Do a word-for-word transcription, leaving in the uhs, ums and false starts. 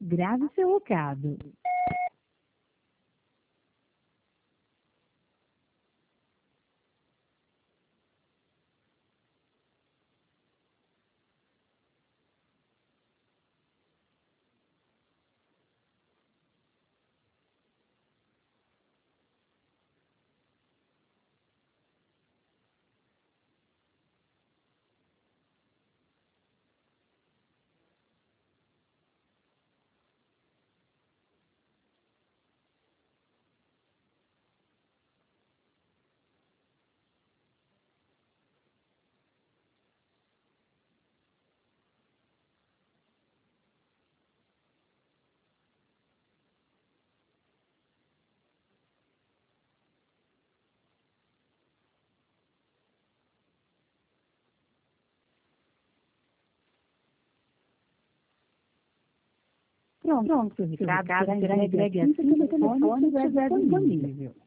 Grave seu recado. Pronto, pronto, seu recado será entregue assim que o telefone estiver disponível.